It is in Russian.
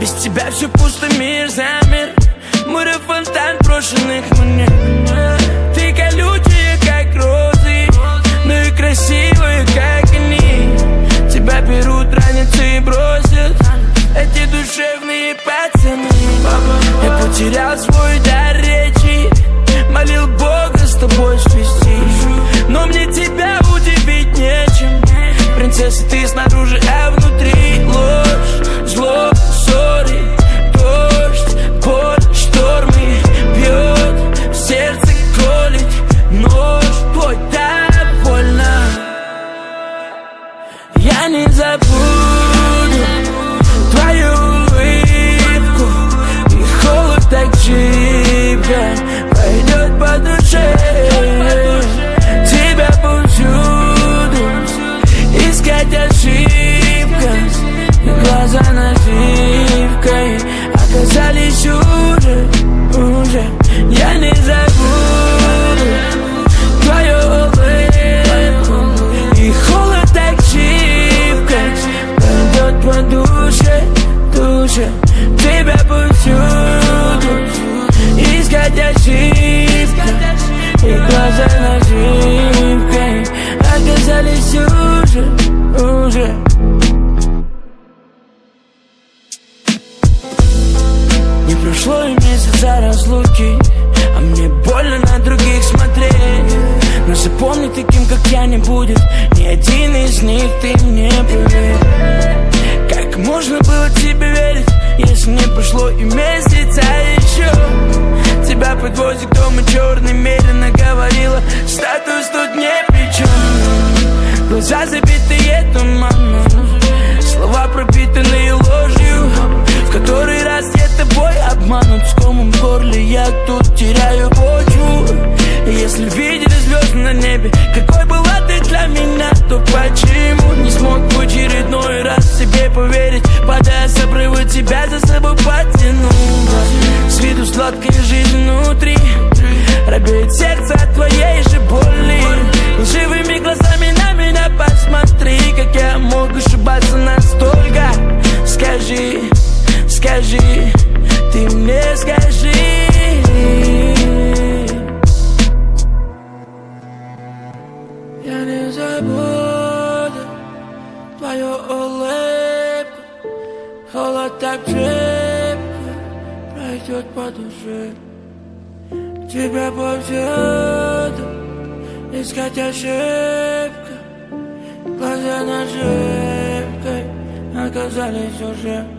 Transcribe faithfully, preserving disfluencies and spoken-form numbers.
Без тебя все пусто, мир замер. Море фонтан брошенных монет. Ты колючая, как розы, ну и красивая, как они. Тебя берут, ранят и бросят эти душевные пацаны. Я потерял свой дар речи, молил Бога с тобой свестись, но мне тебя удивить нечем. Принцесса, ты снаружи, а внутри ложь, зло, ссоры, дождь, боль, штормы. Бьет в сердце, колет нож твой, так больно. Я не забуду твою улыбку, и холод так жидко пойдет по душе. Тебя повсюду искать ошибка, и глаза наживкой оказались уже, уже. Я не забуду твою улыбку, и холод так жидко пойдет по душе, душе. Тебя повсюду искать ошибка, и глаза наживкой оказались уже, уже. Не прошло и месяца разлуки, а мне больно на других смотреть. Но запомни, таким как я не будет ни один из них, ты мне поверь. Как можно было тебе верить, если не прошло и месяца еще? Тебя подвозит к дому черный, медленно говорила, статус тут не при чем. Глаза забитые туманом, слова пропитанные ложью. В который раз я тобой обманут, с комом в горле я тут теряю почву. И если видели звезды на небе, какой была ты для меня, то почему не смог в очередной раз себе поверить, падая с обрыва, тебя за собой потянул? С виду сладкая жизнь внутри, робеет сердце от твоей же боли. Лживыми глазами на меня посмотри, как я мог ошибаться настолько. Скажи, скажи, ты мне скажи. Я не забуду твою улыбку, холод так крепко пройдет по душе. Тебя повсюду искать ошибка, глаза наживкой оказались уже.